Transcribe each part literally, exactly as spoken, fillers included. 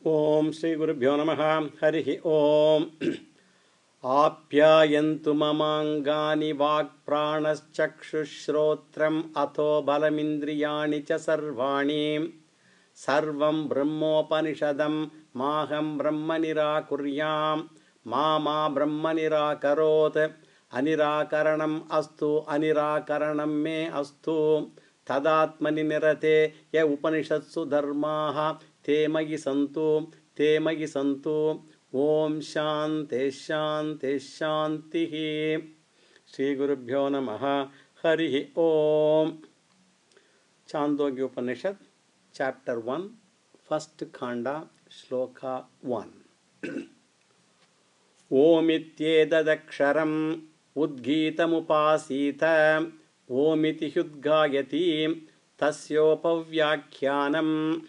Om Shri Gurubhyo Namaha Harihi Om Apyayantu mamangani vak pranaschakshushrothram atho balamindriyani cha sarvani sarvam brahmopanishadam maham brahma nirakuryam mama brahma nirakarot anirakaranam astu anirakaranam me astu tadatmani nirate ya upanishatsu dharmaha te magi santu te magi santu Om Shanti Shanti Shanti Shri Gurubhyo Namaha Harihi Om Chandogya Upanishad Chapter one First Khanda Shloka one Om Ityedadaksharam Udgitamupasita Om iti hyudgayati Tasyopavyakyanam.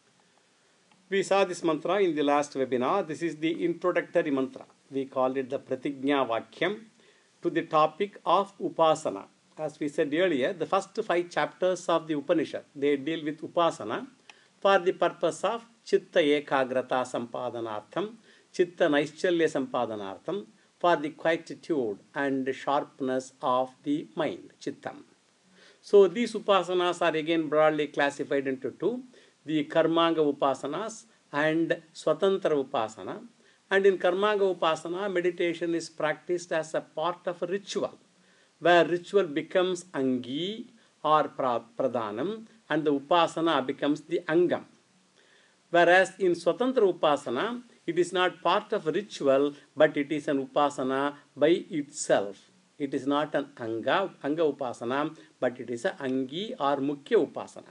We saw this mantra in the last webinar. This is the introductory mantra. We call it the Pratignya Vakyam to the topic of Upasana. As we said earlier, the first five chapters of the Upanishad, they deal with Upasana for the purpose of Chitta Ekagrata Sampadanartham, Chitta Naishchalya Sampadanartham, for the quietude and sharpness of the mind, Chittam. So these Upasanas are again broadly classified into two. The Karmanga Upasanas and Swatantra Upasana. And in Karmanga Upasana, meditation is practiced as a part of a ritual, where ritual becomes Angi or Pradhanam and the Upasana becomes the Angam. Whereas in Swatantra Upasana, it is not part of a ritual, but it is an Upasana by itself. It is not an Anga, Anga Upasana, but it is an Angi or Mukhya Upasana.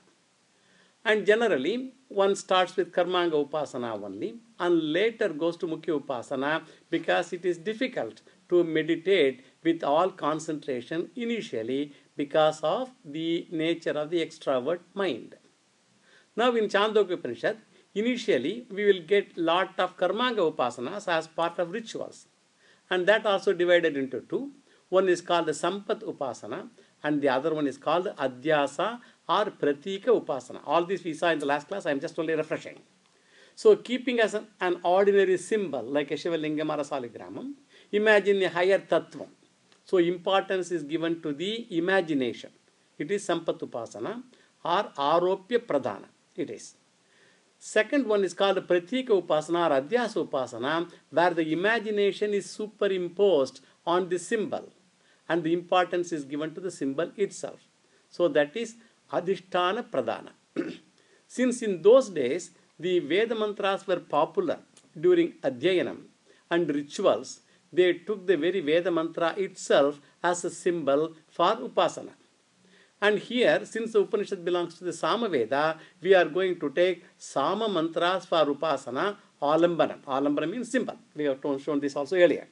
And generally, one starts with Karmanga Upasana only and later goes to Mukhya Upasana because it is difficult to meditate with all concentration initially because of the nature of the extrovert mind. Now in Chandogya Upanishad, initially we will get lot of Karmanga Upasanas as part of rituals. And that also divided into two. One is called the Sampat Upasana and the other one is called Adhyasa or Pratika Upasana. All this we saw in the last class. I am just only refreshing. So keeping as an, an ordinary symbol like a Shivalingam or a Saligramam, imagine a higher Tattvam. So importance is given to the imagination. It is Sampat Upasana or Aropya Pradhana. It is. Second one is called Pratika Upasana or Adhyasa Upasana, where the imagination is superimposed on the symbol and the importance is given to the symbol itself. So that is Adhisthana Pradhana. Since in those days the Veda mantras were popular during Adhyayanam and rituals, they took the very Veda mantra itself as a symbol for Upasana. And here, since the Upanishad belongs to the Samaveda, we are going to take Sama mantras for Upasana, Alambanam. Alambanam means symbol. We have shown this also earlier.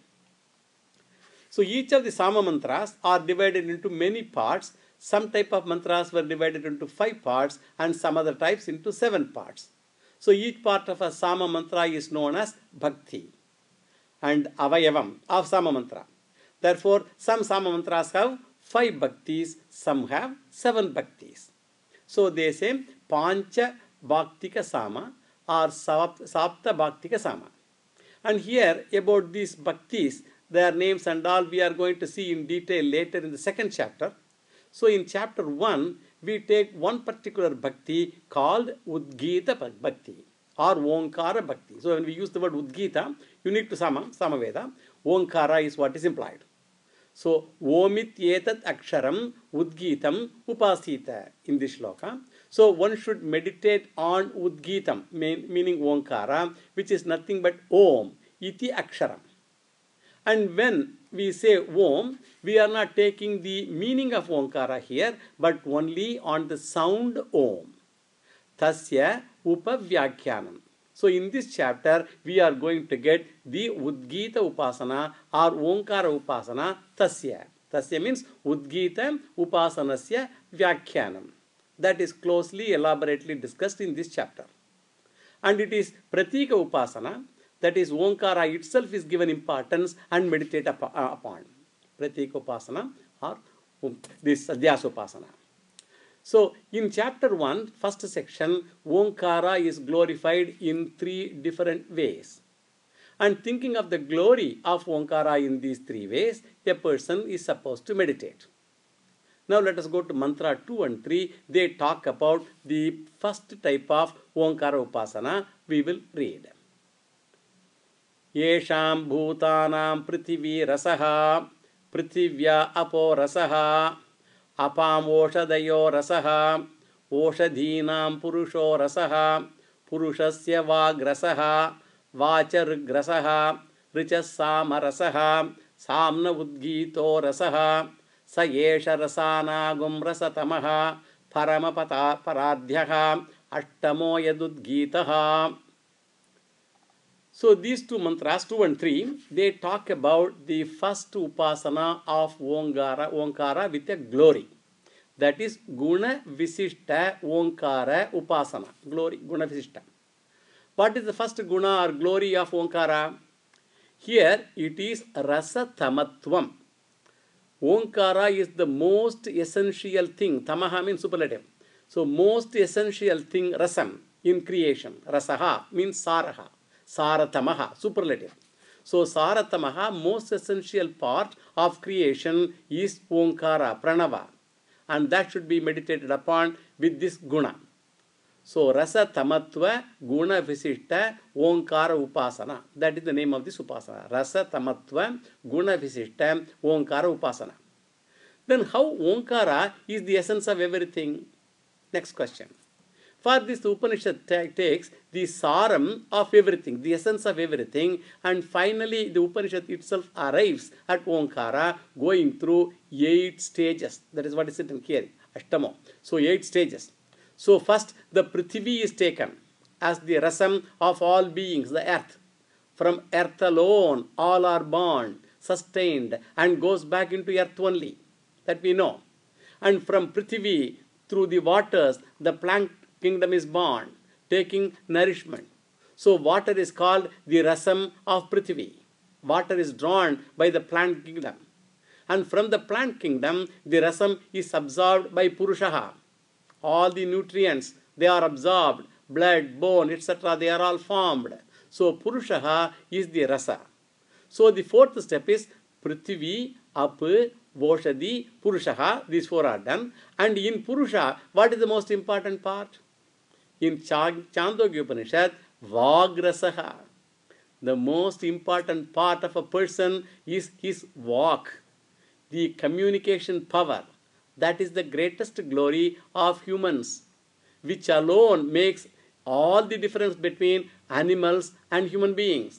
So each of the Sama mantras are divided into many parts. Some type of mantras were divided into five parts and some other types into seven parts. So each part of a Sama mantra is known as Bhakti and Avayavam of Sama mantra. Therefore, some Sama mantras have five Bhaktis, some have seven Bhaktis. So they say Pancha Bhaktika Sama or Sapta Bhaktika Sama. And here about these Bhaktis, their names and all we are going to see in detail later in the second chapter. So in chapter one, we take one particular bhakti called Udgita Bhakti or Onkara Bhakti. So when we use the word Udgita, unique to Sama, Samaveda, Onkara is what is implied. So Omit Yetat Aksharam Udgitam Upasita in this shloka. So one should meditate on Udgitam, meaning Onkara, which is nothing but Om, Iti Aksharam. And when we say Om, we are not taking the meaning of Omkara here, but only on the sound Om. Tasya Upavyakyanam. So in this chapter, we are going to get the Udgita Upasana or Omkara Upasana Tasya. Tasya means Udgita Upasanasya Vyakyanam. That is closely, elaborately discussed in this chapter. And it is Pratika Upasana. That is, Omkara itself is given importance and meditate upon. Pratika Upasana or this Adhyasa Upasana. So, in chapter one, first section, Omkara is glorified in three different ways. And thinking of the glory of Omkara in these three ways, a person is supposed to meditate. Now let us go to mantra two and three. They talk about the first type of Omkara Upasana. We will read. Yesham bhutanam prithvi rasaha prithivya apo rasaha apam oshadayo rasaha oshadhinam purusho rasaha purushasya vagrasaha vacharugrasaha richasama rasaha samna udgito rasaha sa yesha rasanagum rasatamaha paramapata paradhyaha ashtamo yadudgitaha. So these two mantras, two and three, they talk about the first upasana of Omkara, Omkara with a glory. That is Guna Visishta Omkara Upasana. Glory, Guna Visishta. What is the first guna or glory of Omkara? Here it is Rasa Tamatvam. Omkara is the most essential thing. Tamaha means superlative. So most essential thing, rasam, in creation. Rasaha means saraha. Saratamaha, superlative. So Saratamaha, most essential part of creation is Omkara, Pranava. And that should be meditated upon with this guna. So Rasa Tamatva Guna Visishta Omkara Upasana. That is the name of this Upasana. Rasa Tamatva Guna Visishta Omkara Upasana. Then how Omkara is the essence of everything? Next question. For this, the Upanishad takes the saram of everything, the essence of everything, and finally the Upanishad itself arrives at Omkara, going through eight stages. That is what is written here, Ashtamo. So eight stages. So first, the Prithvi is taken as the rasam of all beings, the earth. From earth alone, all are born, sustained, and goes back into earth only. That we know. And from Prithvi, through the waters, the plant kingdom is born, taking nourishment. So water is called the rasam of Prithvi. Water is drawn by the plant kingdom. And from the plant kingdom, the rasam is absorbed by Purushaha. All the nutrients, they are absorbed. Blood, bone, et cetera, they are all formed. So Purushaha is the rasa. So the fourth step is Prithvi, Ap, Voshadi, Purushaha. These four are done. And in Purusha, what is the most important part? In Chandogya Upanishad, Vagrasaha. The most important part of a person is his walk, the communication power. That is the greatest glory of humans, which alone makes all the difference between animals and human beings.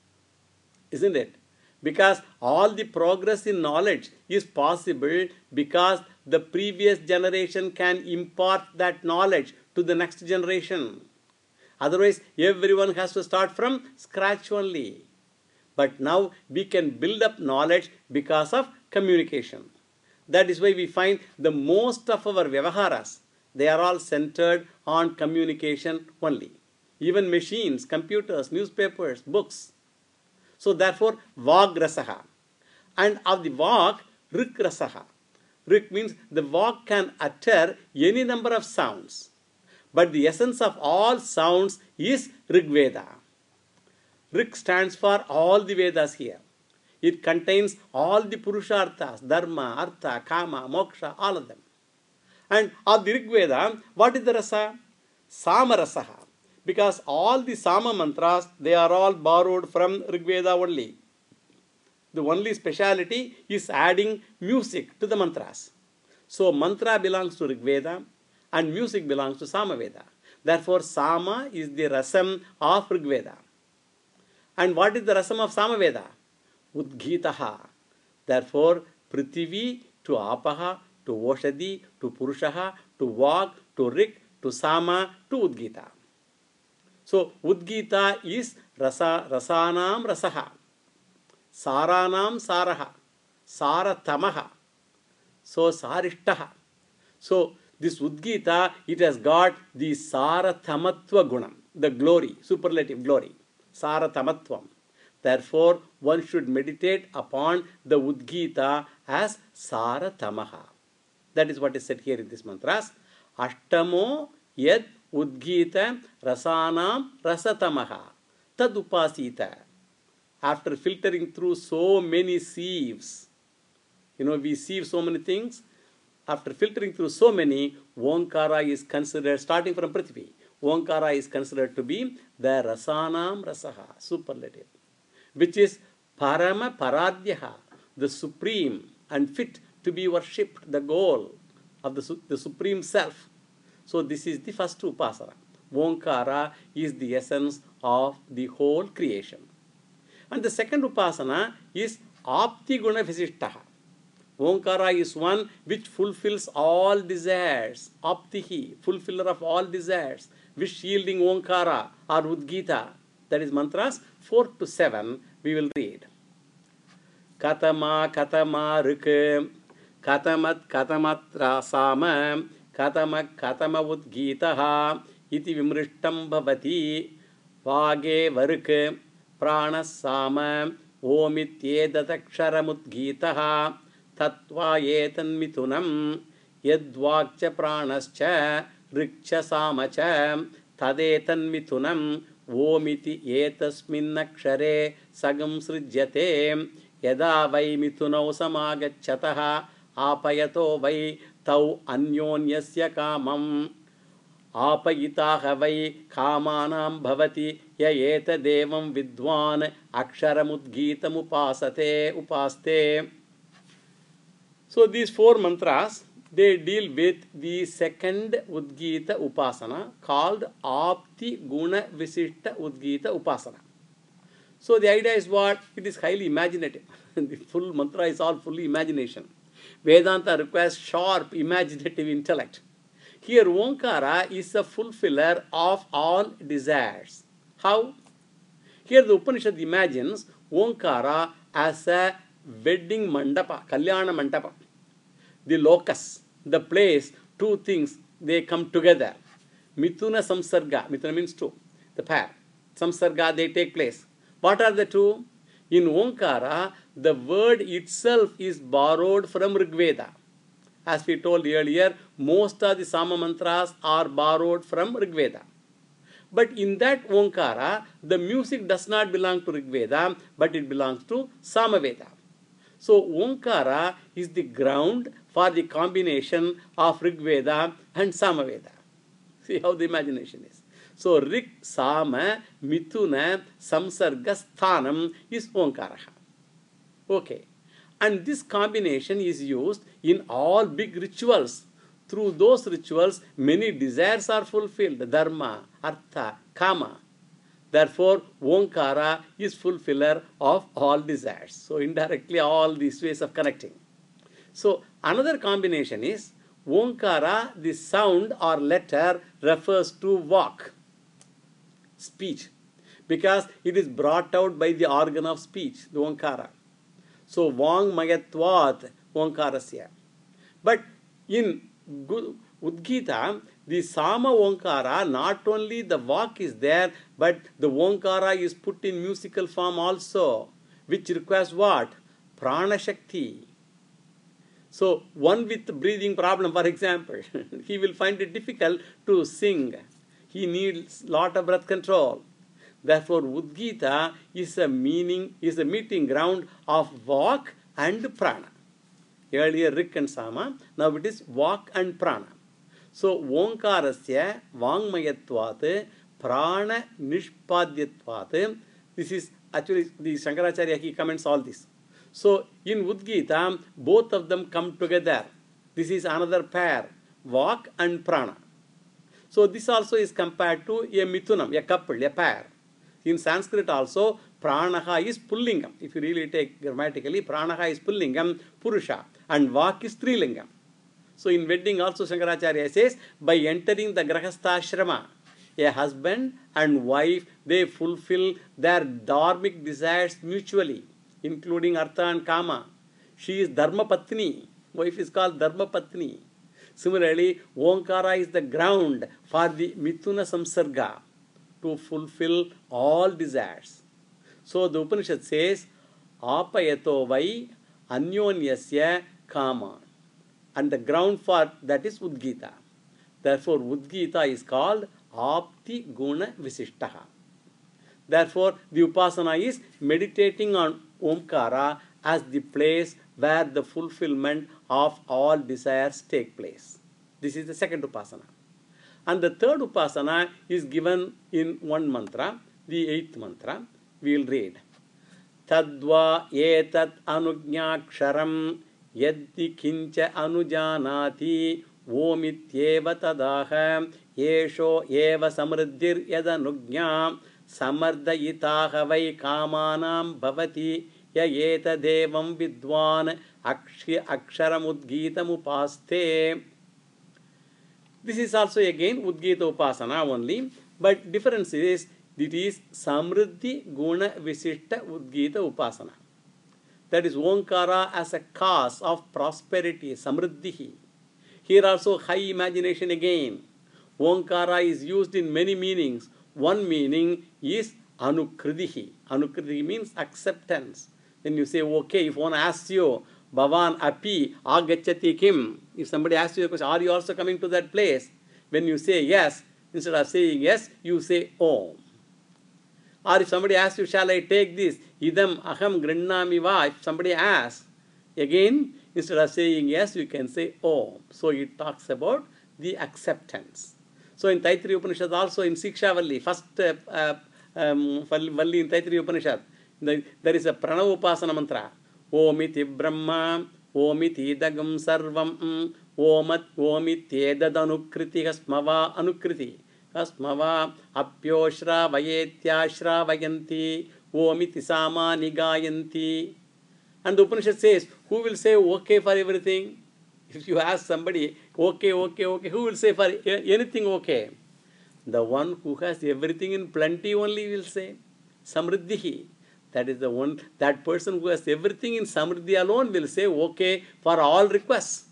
Isn't it? Because all the progress in knowledge is possible because the previous generation can impart that knowledge to the next generation. Otherwise, everyone has to start from scratch only. But now we can build up knowledge because of communication. That is why we find the most of our vyavaharas, they are all centered on communication only. Even machines, computers, newspapers, books. So therefore, Vagrasaha. And of the Vag, Rikrasaha. Rik means the Vag can utter any number of sounds. But the essence of all sounds is Rigveda. Rik stands for all the Vedas here. It contains all the Purusharthas, Dharma, Artha, Kama, Moksha, all of them. And of the Rigveda, what is the rasa? Samarasaha. Because all the Sama mantras, they are all borrowed from Rigveda only. The only speciality is adding music to the mantras. So mantra belongs to Rigveda and music belongs to Samaveda. Therefore, Sama is the rasam of Rigveda. And what is the rasam of Samaveda? Udgitaha. Therefore, Prithvi to Apaha, to Voshadi, to Purushaha, to Vag, to Rik, to Sama, to Udgita. So, Udgita is rasa, Rasanam Rasaha, Saranam Saraha, Saratamaha, so Sarishtaha. So, this Udgita, it has got the Saratamatva Gunam, the glory, superlative glory, Saratamatvam. Therefore, one should meditate upon the Udgita as Saratamaha. That is what is said here in this mantras. Ashtamo yad udgita rasanam rasatamaha tad upasita. After filtering through so many sieves, you know, we sieve so many things. After filtering through so many, Omkara is considered, starting from Prithvi, Omkara is considered to be the Rasanam Rasaha, superlative, which is Parama Paradhyaha, the supreme and fit to be worshipped, the goal of the, the supreme self. So this is the first upasana. Omkara is the essence of the whole creation. And the second upasana is Apti Guna Visishtaha. Omkara is one which fulfills all desires. Aptihi, fulfiller of all desires. Wish yielding Omkara or Udgita. That is mantras four to seven we will read. Katama Katama Ruk Katamat Katamat Rasama Katamak Katama Udgitaha Iti Vimrishtam Bhavati Vage Varuk Pranasama Omityedataksharamuddgitaha Tattva etanmitunam Yadvakcha pranascha Rikcha samacha Tadetanmitunam Omiti etasminnakshare Sagam srijyate Yada vai mitunau samagacchataha Apayato vai tau anyonyasya kamam Apayitaha vai kamanam bhavati Yayeta devam vidwan aksharamudgitam upasate upaste. So these four mantras, they deal with the second Udgita Upasana called Apti Guna Visishta Udgita Upasana. So the idea is what? It is highly imaginative. The full mantra is all fully imagination. Vedanta requires sharp imaginative intellect. Here Omkara is a fulfiller of all desires. How? Here the Upanishad imagines Omkara as a wedding mandapa, Kalyana mandapa. The locus, the place, two things, they come together. Mithuna Samsarga, Mithuna means two, the pair. Samsarga, they take place. What are the two? In Omkara, the word itself is borrowed from Rigveda. As we told earlier, most of the Sama mantras are borrowed from Rigveda. But in that Omkara, the music does not belong to Rigveda, but it belongs to Samaveda. So Omkara is the ground for the combination of Rigveda and Samaveda. See how the imagination is. So Rig, Sama, Mithuna, Samsarga, Sthanam is Omkara. Okay. And this combination is used in all big rituals. Through those rituals, many desires are fulfilled. Dharma, Artha, Kama. Therefore, Omkara is fulfiller of all desires. So indirectly, all these ways of connecting. So another combination is Omkara, the sound or letter refers to vak, speech, because it is brought out by the organ of speech, the Omkara. So Vangmayatvat Omkarasya. But in Udgita, the Sama Omkara, not only the vak is there, but the Omkara is put in musical form also, which requires what? Prana Shakti. So one with breathing problem, for example, he will find it difficult to sing. He needs lot of breath control. Therefore, Udgita is a meaning, is a meeting ground of vak and prana. Earlier Rik and Sama, now it is vak and prana. So Omkarasya Vangmayatvat Prana Nishpadyatvat. This is actually the Shankaracharya, he comments all this. So in Udgita, both of them come together. This is another pair, vak and prana. So this also is compared to a Mithunam, a couple, a pair. In Sanskrit also, Pranaha is Pullingam. If you really take grammatically, Pranaha is Pullingam, Purusha, and Vak is Trilingam. So in wedding also, Shankaracharya says, by entering the Grahastha a husband and wife, they fulfill their dharmic desires mutually, including Artha and Kama. She is Dharma Patni. Wife is called Dharma Patni. Similarly, Omkara is the ground for the Mithuna Samsarga, to fulfill all desires. So the Upanishad says, Apayato vai anyonyasya kama. And the ground for that is Udgita. Therefore, Udgita is called Apti Guna Visishtaha. Therefore, the Upasana is meditating on Omkara as the place where the fulfillment of all desires take place. This is the second Upasana. And the third Upasana is given in one mantra, the eighth mantra. We will read. Tadva etat anugnaksharam yaddi kincha anujanati omityeva tadaha yesho eva samriddhir yadanugnya samardayitaha vai kamanam bhavati ya eta devam vidwan aksharam udgitam upaste. This is also again Udgita Upasana only, but difference is it is Samriddhi Guna Visishta Udgita Upasana. That is Omkara as a cause of prosperity, Samriddhi. Here also high imagination again. Omkara is used in many meanings. One meaning is Anukridihi. Anukridihi means acceptance. When you say, okay, if one asks you, Bhavan api agacchati kim, if somebody asks you a question, are you also coming to that place? When you say yes, instead of saying yes, you say Om. Or if somebody asks you, shall I take this? Idam aham grinnami va. If somebody asks, again, instead of saying yes, you can say Om. So it talks about the acceptance. So in Taittiriya Upanishad also, in Sikshavalli, first uh, uh, um, Valli in Taittiriya Upanishad, the, there is a Pranava Upasana mantra. Omiti Brahma, Omiti Dagam Sarvam, Omat Omiti Edadanukkriti Hasmava Anukriti. Hasmava Apyoshra Vayetyashra Vayanti, Omiti Sama Nigayanti. And the Upanishad says, who will say okay for everything? If you ask somebody, okay, okay, okay, who will say for anything okay? The one who has everything in plenty only will say, Samriddhihi. That is the one, that person who has everything in Samriddhi alone will say, okay, for all requests.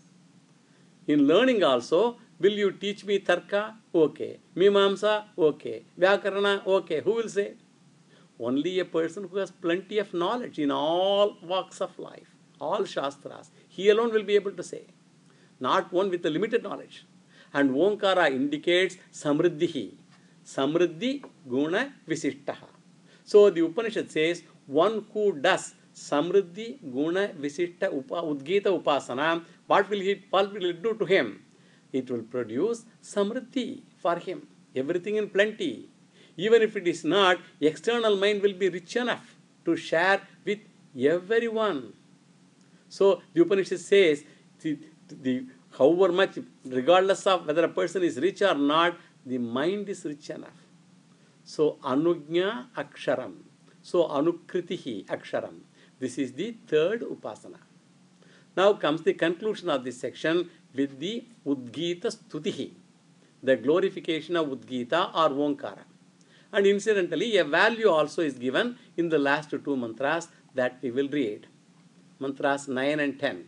In learning also, will you teach me Tarka? Okay. Mimamsa? Okay. Vyakarana? Okay. Who will say? Only a person who has plenty of knowledge in all walks of life, all Shastras. He alone will be able to say. Not one with a limited knowledge. And Omkara indicates Samriddhihi. Samriddhi Guna Visishtaha. So the Upanishad says, one who does Samriddhi Guna Visishta Upa, Udgita Upasana, what will, he, what will it do to him? It will produce Samriddhi for him. Everything in plenty. Even if it is not, external mind will be rich enough to share with everyone. So the Upanishad says, the, the, however much, regardless of whether a person is rich or not, the mind is rich enough. So Anugnya Aksharam. So Anukritihi Aksharam. This is the third Upasana. Now comes the conclusion of this section with the Udgita Stutihi, the glorification of Udgita or Omkara. And incidentally, a value also is given in the last two mantras that we will read. Mantras nine and ten.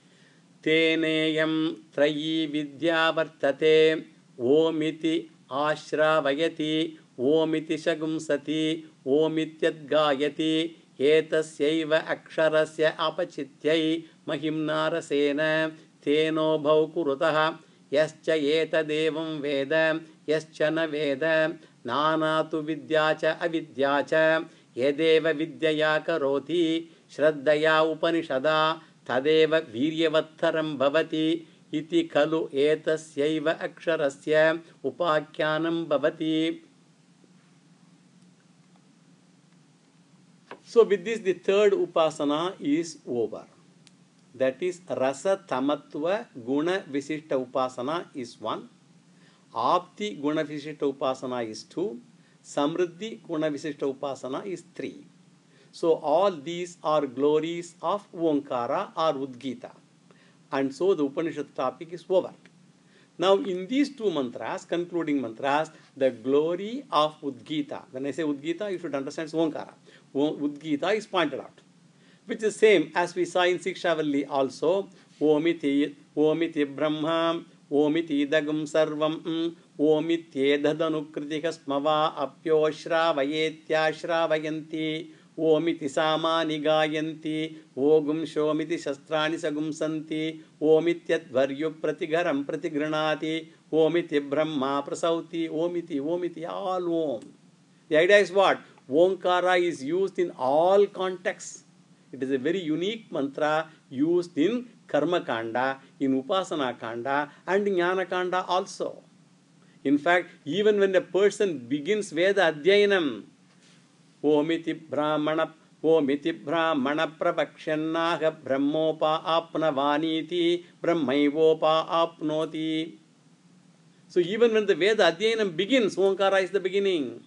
Teneyam trayi vidya vartate omiti ashravayati omiti shagumsati omityad gayati etasyaiva aksharasya apachityai mahimnarasena teno bhau kurutaha yascha etadevam veda yascha na veda nanatu vidyacha avidyacha yedeva vidyaya karoti shraddaya upanishada tadeva viryavatharam bhavati iti khalu etasyaiva aksharasya upakyanam bhavati. So with this, the third Upasana is over. That is Rasa Tamatva Guna Visishta Upasana is one. Apti Guna Visishta Upasana is two. Samriddhi Guna Visishta Upasana is three. So all these are glories of Omkara or Udgita. And so the Upanishad topic is over. Now in these two mantras, concluding mantras, the glory of Udgita. When I say Udgita, you should understand it's Omkara. Udgita is pointed out, which is same as we saw in Sikshavalli also. Omiti, Omiti Brahma, Omiti Dagam Sarvam, Omiti Edadanukriti Smava Apyoshra Vayetyashra Vayanti, Omiti Sama Nigayanti, Ogum Shomiti Shastrani Sagum Santi, Omityat Varyu Pratigaram Pratigranati, Omiti Brahma Prasauti, Omiti, Omiti, all Om. The idea is what? Omkara is used in all contexts. It is a very unique mantra used in Karma Kanda, in Upasana Kanda, and in Jnana Kanda also. In fact, even when a person begins Veda Adhyayanam, Omiti Brahmana, Omiti Brahmana Prabhakshannaha Brahmopa Apnavaniti, Brahmaivopa Apnoti. So even when the Veda Adhyayanam begins, Omkara is the beginning.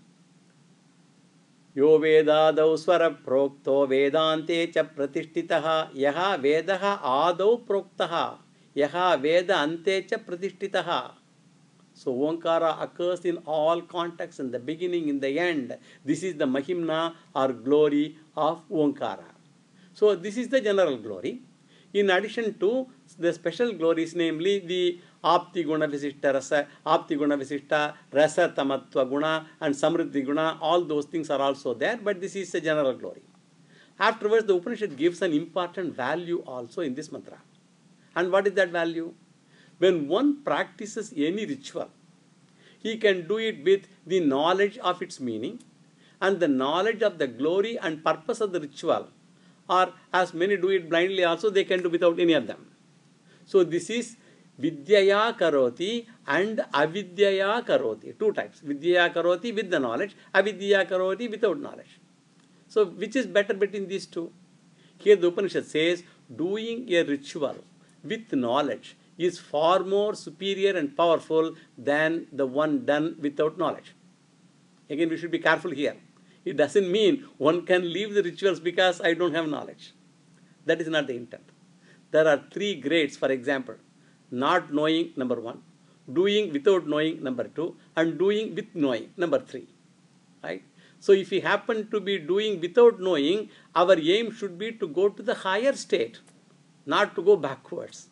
Yo Vedadau Swara Prokto Vedante cha Pratishtitaha Yaha Vedaha Adau Proktaha Yaha Veda Ante cha Pratishtitaha. So Omkara occurs in all contexts, in the beginning, in the end. This is the Mahimna or glory of Omkara. So this is the general glory. In addition to the special glories, namely the Apti Guna Visishta Rasa, Apti Guna Visishta, Rasa Tamatva Guna and Samriddhi Guna, all those things are also there, but this is a general glory. Afterwards, the Upanishad gives an important value also in this mantra. And what is that value? When one practices any ritual, he can do it with the knowledge of its meaning and the knowledge of the glory and purpose of the ritual, or as many do it blindly also, they can do without any of them. So this is Vidyaya Karoti and Avidyaya Karoti. Two types. Vidyaya Karoti with the knowledge, Avidyaya Karoti without knowledge. So which is better between these two? Here the Upanishad says, doing a ritual with knowledge is far more superior and powerful than the one done without knowledge. Again, we should be careful here. It doesn't mean one can leave the rituals because I don't have knowledge. That is not the intent. There are three grades, for example. Not knowing, number one. Doing without knowing, number two. And doing with knowing, number three. Right? So if we happen to be doing without knowing, our aim should be to go to the higher state, not to go backwards.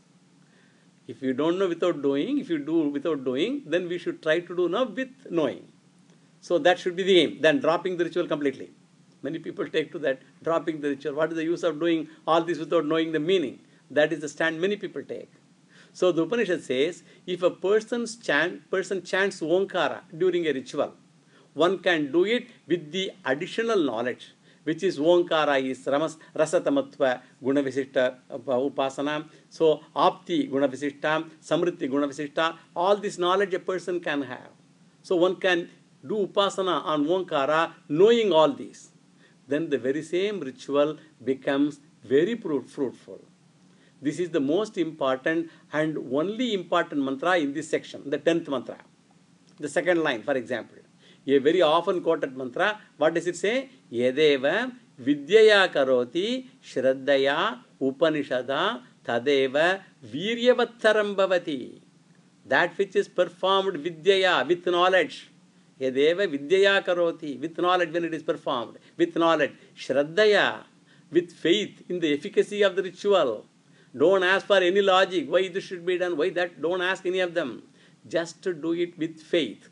If you don't know without doing, if you do without doing, then we should try to do now with knowing. So that should be the aim. Then dropping the ritual completely. Many people take to that, dropping the ritual. What is the use of doing all this without knowing the meaning? That is the stand many people take. So the Upanishad says, if a person's chant, person chants Omkara during a ritual, one can do it with the additional knowledge, which is Omkara is Ramas, Rasatamatva Gunavisishta Upasana. So Apti Gunavisishta, Samriddhi Gunavisishta, all this knowledge a person can have. So one can do Upasana on Omkara knowing all these. Then the very same ritual becomes very fruitful. This is the most important and only important mantra in this section, the tenth mantra. The second line, for example. A very often quoted mantra, what does it say? Yedeva vidyaya karoti shraddaya upanishada tadeva viryavattaram bhavati. That which is performed vidyaya, with knowledge. Yedeva vidyaya karoti, with knowledge when it is performed. With knowledge. Shraddaya, with faith in the efficacy of the ritual. Don't ask for any logic, why this should be done, why that, don't ask any of them. Just to do it with faith.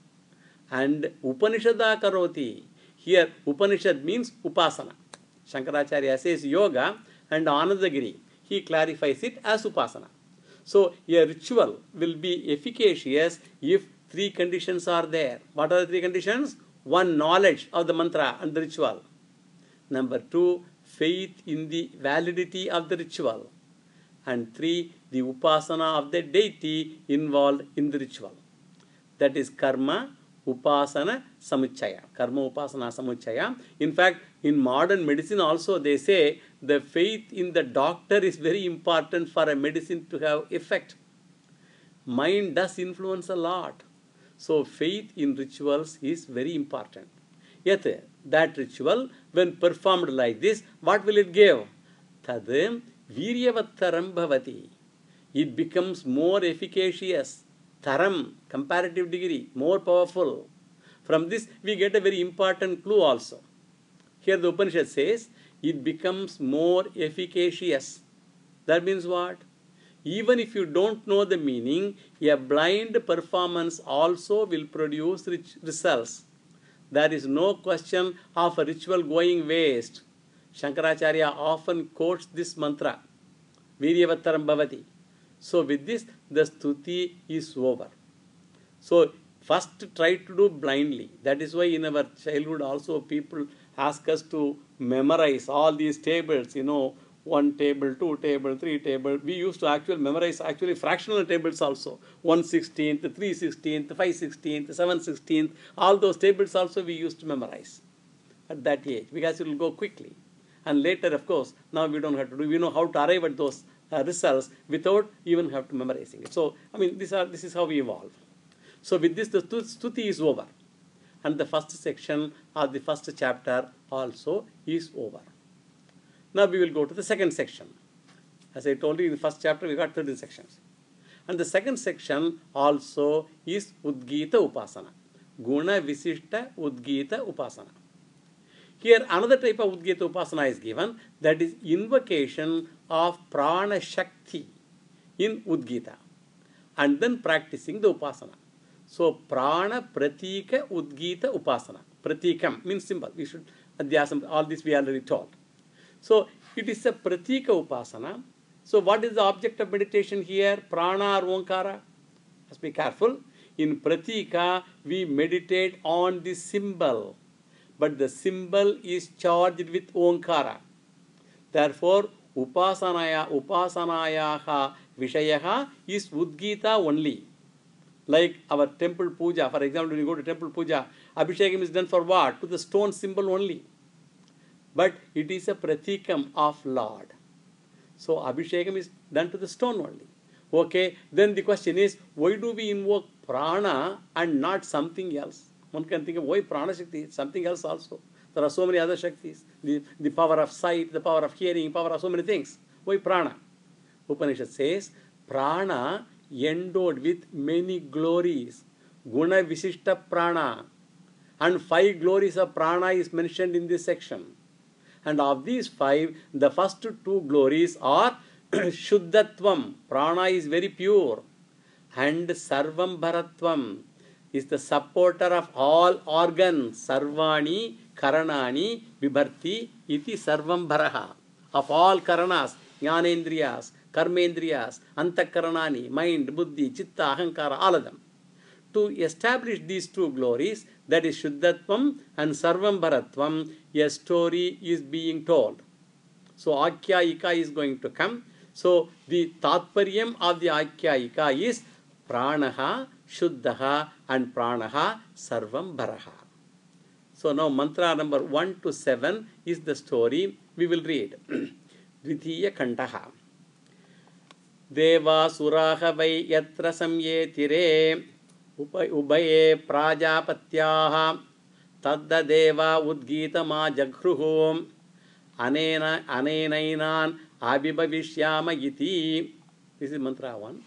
And Upanishada Karoti. Here Upanishad means Upasana. Shankaracharya says yoga, and Anandagiri, he clarifies it as Upasana. So a ritual will be efficacious if three conditions are there. What are the three conditions? One, knowledge of the mantra and the ritual. Number two, faith in the validity of the ritual. And three, the upasana of the deity involved in the ritual. That is karma, upasana, samuchaya. Karma, upasana, samuchaya. In fact, in modern medicine also they say the faith in the doctor is very important for a medicine to have effect. Mind does influence a lot. So faith in rituals is very important. Yet that ritual, when performed like this, what will it give? Tad Viryavattaram bhavati. It becomes more efficacious. Taram, comparative degree, more powerful. From this we get a very important clue also. Here the Upanishad says, it becomes more efficacious. That means what? Even if you don't know the meaning, a blind performance also will produce results. There is no question of a ritual going waste. Shankaracharya often quotes this mantra, Viryavattaram bhavati. So with this, the stuti is over. So first try to do blindly. That is why in our childhood also people ask us to memorize all these tables, you know, one table, two table, three table. We used to actually memorize actually fractional tables also. one sixteenth, three sixteenth, five sixteenth, seven sixteenth. All those tables also we used to memorize at that age because it will go quickly. And later, of course, now we don't have to do. We know how to arrive at those uh, results without even have to memorizing it. So, I mean, these are, this is how we evolve. So with this, the stuti is over. And the first section or the first chapter also is over. Now we will go to the second section. As I told you, in the first chapter we got thirteen sections. And the second section also is Udgita Upasana. Guna Visishta Udgita Upasana. Here another type of Udgita Upasana is given, that is invocation of Prana Shakti in Udgita and then practicing the Upasana. So Prana Pratika Udgita Upasana. Pratikam means symbol. We should, all this we already told. So it is a Pratika Upasana. So what is the object of meditation here? Prana or Omkara? Must be careful. In Pratika we meditate on the symbol. But the symbol is charged with Omkara. Therefore, Upasanaya, Upasanayaha Vishayaha is Udgita only. Like our temple puja, for example, when you go to temple puja, Abhishekam is done for what? To the stone symbol only. But it is a pratikam of Lord. So Abhishekam is done to the stone only. Okay, then the question is, why do we invoke prana and not something else? One can think of why prana shakti, something else also. There are so many other shaktis. The, the power of sight, the power of hearing, power of so many things. Why prana? Upanishad says, prana endowed with many glories. Guna Visishta Prana. And five glories of prana is mentioned in this section. And of these five, the first two glories are Shuddhatvam. Prana is very pure. And Sarvam Bharatvam is the supporter of all organs. Sarvani, Karanani, Vibharti, iti Sarvam Bharaha. Of all Karanas, Jnanendriyas, Karmendriyas, Antakaranani, mind, Buddhi, Chitta, Ahankara, all of them. To establish these two glories, that is Shuddhatvam and Sarvam Bharatvam, a story is being told. So Akhyayika is going to come. So the Tatparyam of the Akhyayika is Pranaha, Shuddhaha and Pranaha, Sarvam Bharaha. So now mantra number one to seven is the story. We will read. Dvitiya Kandaha. Deva Suraha Vai Yatra Samye Tire Ubaye Prajapatyaha Tadda Deva Udgita Ma Jaghruhum Anena Anenainan Abhibavishyama Iti. This is mantra one.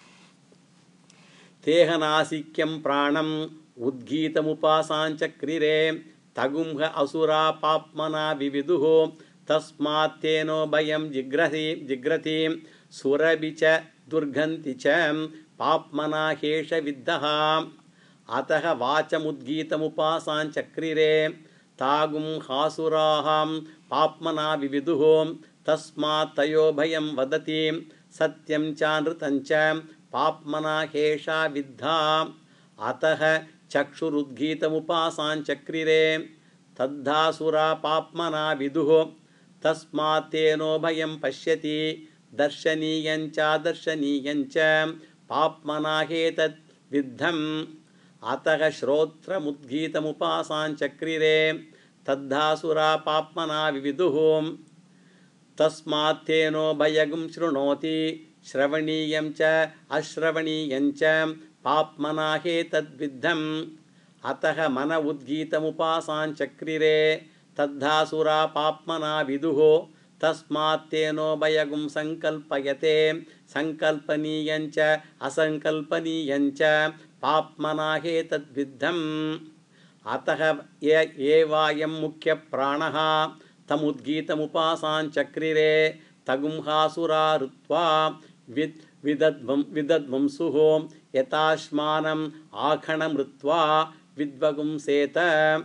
Tehanasikyam Pranam Udgitam Upasanchakrire Tagumha Asura Papmana Vividuho Tasmateno Bayam Jigrati Jigrati Surabicha Durganticham Papmana Hesha Viddaha Ataha Vacham Udgitam Upasanchakrire Tagum Hasuraham Papmana Vividuho Tasmat Tayo Bayam Vadati Satyam Chanrutancham Papmana Hesha Viddha Ataha Chakshurudgitam Upasanchakrire Tadhasura Papmana Viduho Tasmateno Bhayam Pashyati Darshaniyancha Darshaniyancha Papmana Hetat Viddham Ataha Shrotra Mudgitam Upasanchakrire Tadhasura Papmana Vividuhum Tasmateno Bhayagum Shrunoti Shravaniyam cha Ashravaniyam cha Papmana Hetat Viddham Ataha Mana Udgitam Upasanchakrire Tadhasura Papmana Viduho Tasmateno Bhayagum Sankalpayate Sankalpaniyam cha Asankalpaniyam cha Papmana Hetat Viddham Ataha Evayam Mukhya Pranaha Tamudgitam Upasanchakrire Tagumhasura Rutva Vid Vidadvamsuho Yatashmanam Akhanam Rutva Vidvagum Seta.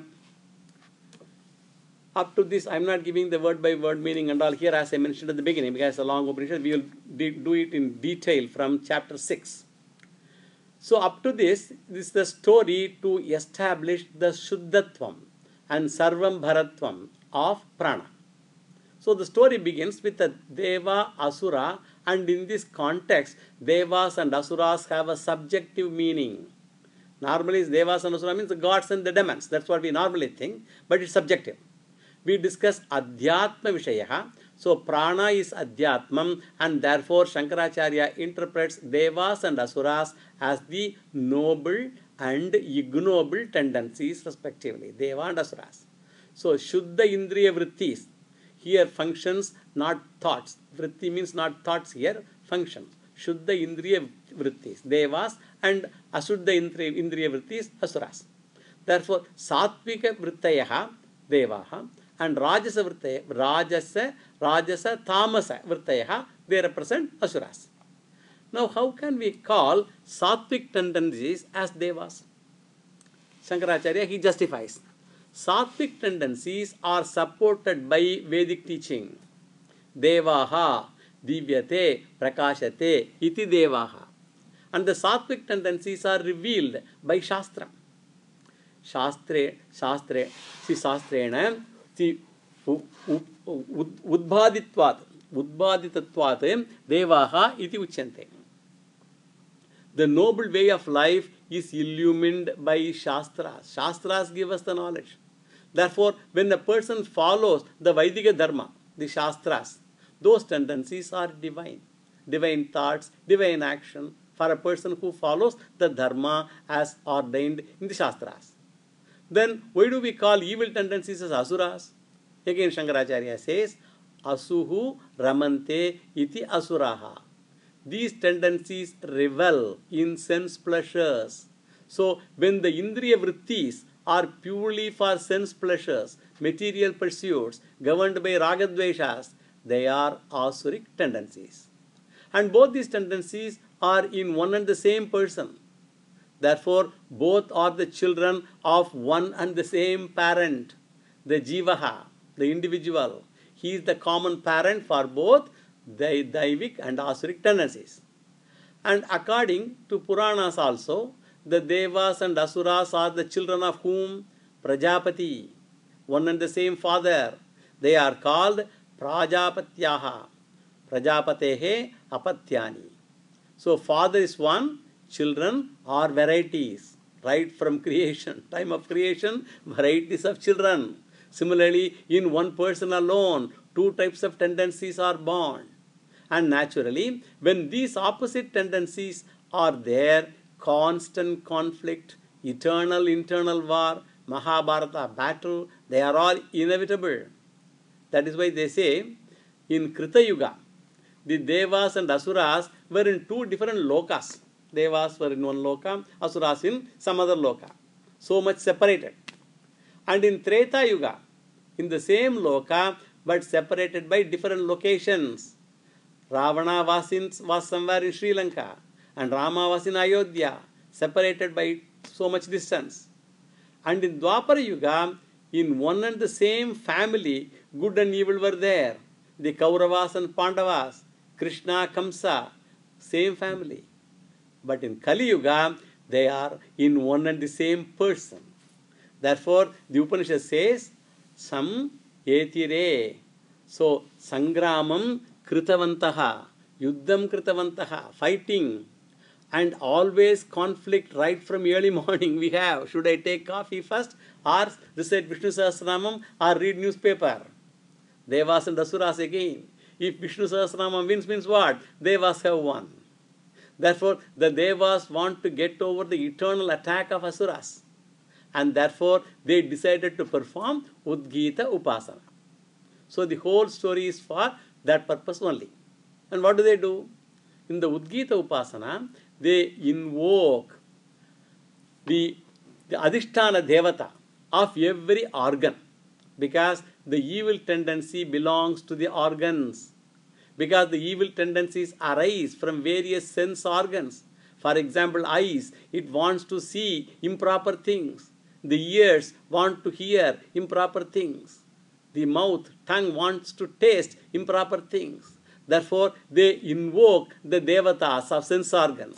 Up to this, I am not giving the word by word meaning and all here, as I mentioned at the beginning, because it's a long operation. We will do it in detail from chapter six. So up to this, this is the story to establish the Shuddhatvam and Sarvam Bharatvam of Prana. So the story begins with a Deva, Asura, and in this context, Devas and Asuras have a subjective meaning. Normally, Devas and Asura means the gods and the demons. That's what we normally think, but it's subjective. We discuss Adhyatma Vishayaha. So Prana is Adhyatmam, and therefore Shankaracharya interprets Devas and Asuras as the noble and ignoble tendencies respectively. Deva and Asuras. So Shuddha Indriya Vrittis here functions, not thoughts. Vritti means not thoughts here, functions. Shuddha Indriya Vrittis, Devas, and Ashuddha Indriya, Indriya Vrittis, Asuras. Therefore, Satvika Vrittayaha, Devaha, and Rajasa Vrittaya, Rajasa, Rajasa, Tamasa Vrittayaha, they represent Asuras. Now, how can we call Sattvic tendencies as Devas? Shankaracharya, he justifies. Sattvic tendencies are supported by Vedic teaching. Devaha, Divyate, Prakashate, iti Devaha. And the Sattvic tendencies are revealed by Shastra. Shastre, Shastre, si Shastrena, si Udbhaditvat, Udbhaditatvat, Devaha, iti Uchyante. The noble way of life is illumined by Shastras. Shastras give us the knowledge. Therefore, when a person follows the Vaidika Dharma, the Shastras, those tendencies are divine. Divine thoughts, divine action for a person who follows the Dharma as ordained in the Shastras. Then, why do we call evil tendencies as Asuras? Again, Shankaracharya says, Asuhu Ramante iti Asuraha. These tendencies revel in sense pleasures. So, when the Indriya Vrittis are purely for sense pleasures, material pursuits, governed by Ragadveshas, they are Asuric tendencies. And both these tendencies are in one and the same person. Therefore, both are the children of one and the same parent, the Jivaha, the individual. He is the common parent for both the Daivik and Asuric tendencies. And according to Puranas also, the Devas and Asuras are the children of whom? Prajapati, one and the same father. They are called Prajapatyaha. Prajapatehe Apatyani. So father is one, children are varieties, right from creation. Time of creation, varieties of children. Similarly, in one person alone, two types of tendencies are born. And naturally, when these opposite tendencies are there, constant conflict, eternal internal war, Mahabharata battle, they are all inevitable. That is why they say, in Krita Yuga, the Devas and Asuras were in two different lokas. Devas were in one loka, Asuras in some other loka. So much separated. And in Treta Yuga, in the same loka, but separated by different locations. Ravana was, in, was somewhere in Sri Lanka, and Rama was in Ayodhya, separated by so much distance. And in Dwapara Yuga, in one and the same family, good and evil were there. The Kauravas and Pandavas, Krishna, Kamsa, same family. But in Kali Yuga, they are in one and the same person. Therefore, the Upanishad says, Sam etire. So, Sangramam kritavantaha, yuddham kritavantaha, fighting. And always conflict right from early morning we have. Should I take coffee first or recite Vishnu Sahasranamam or read newspaper? Devas and Asuras again. If Vishnu Sahasranamam wins, means what? Devas have won. Therefore, the Devas want to get over the eternal attack of Asuras. And therefore, they decided to perform Udgita Upasana. So, the whole story is for that purpose only. And what do they do? In the Udgita Upasana, they invoke the, the Adhisthana Devata of every organ, because the evil tendency belongs to the organs. Because the evil tendencies arise from various sense organs. For example, eyes, it wants to see improper things. The ears want to hear improper things. The mouth, tongue wants to taste improper things. Therefore, they invoke the devatas of sense organs.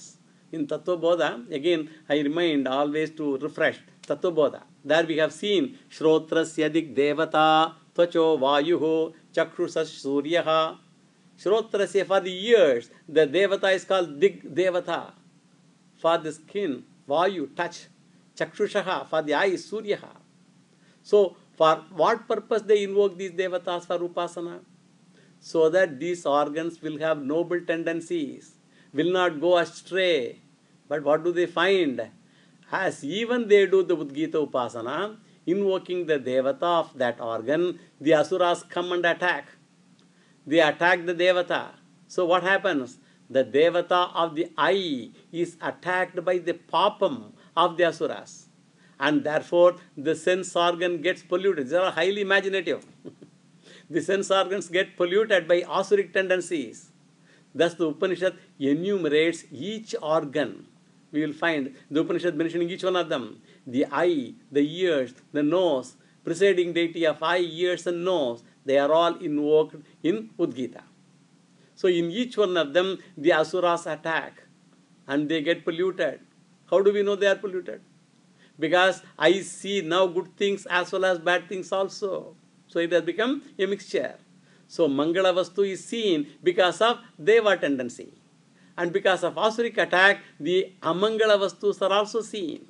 In Tattva Bodha, again I remind always to refresh Tattva Bodha. There we have seen Shrotrasya Dik Devata Tvacho Vayuho Chakshusas Suryaha. Shrotrasya for the ears, the Devata is called Dik Devata. For the skin, Vayu, touch. Chakshushaha, for the eyes, Suryaha. So, for what purpose they invoke these Devatas for Upasana? So that these organs will have noble tendencies, will not go astray. But what do they find? As even they do the Udgita Upasana, invoking the Devata of that organ, the Asuras come and attack. They attack the Devata. So what happens? The Devata of the eye is attacked by the Papam of the Asuras. And therefore, the sense organ gets polluted. They are highly imaginative. The sense organs get polluted by Asuric tendencies. Thus, the Upanishad enumerates each organ. We will find the Upanishad mentioning each one of them. The eye, the ears, the nose, presiding deity of eye, ears and nose, they are all invoked in Udgita. So, in each one of them, the Asuras attack and they get polluted. How do we know they are polluted? Because I see now good things as well as bad things also. So it has become a mixture. So Mangala Vastu is seen because of Deva tendency. And because of Asuric attack, the Amangala Vastus are also seen.